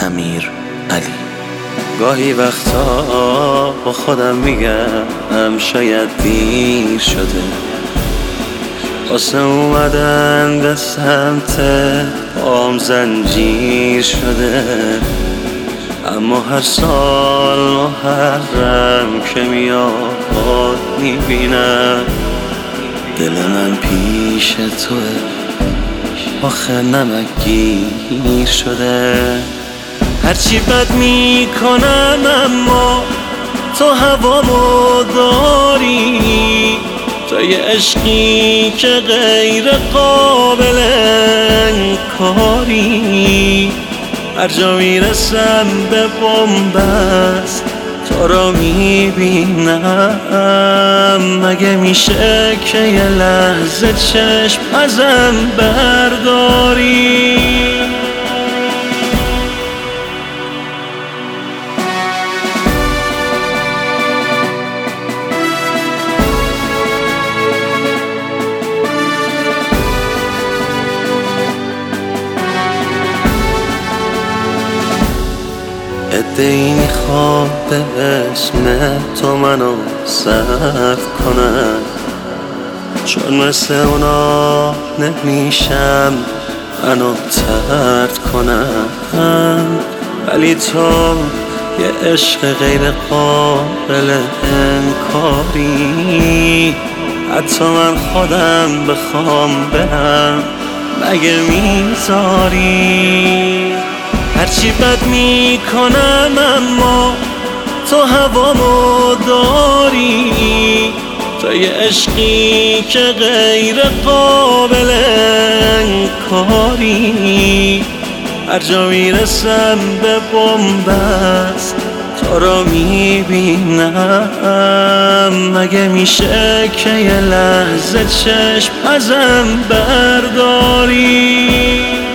امیرعلی. گاهی وقتا با خودم میگم شاید دیر شده واسه اومدن به سمت پام زنجیر شده، اما هر سال محرم که میاد میبینم دل من پیش توه، آخه نمکگیر شده. هرچی بد میکنم اما تو هوامو داری، تو یه عشقی که غیر قابل انکاری. هر جا میرسم به بن‌بست تو رو میبینم، مگه میشه که یه لحظه چشم ازم برداری؟ عده‌ای میخواد به اسم تو منو صرف کنن، چون مثل اونا نمیشم منو طرد کنن. ولی تو یه عشق غیر قابل انکاری، حتی من خودم بخوام برم مگه میذاری؟ هرچی بد میکنم اما تو هوامو داری، تو یه عشقی که غیر قابل انکاری. هر جا میرسم به بن‌بست تو رو میبینم، مگه میشه که یه لحظه چشم ازم برداری؟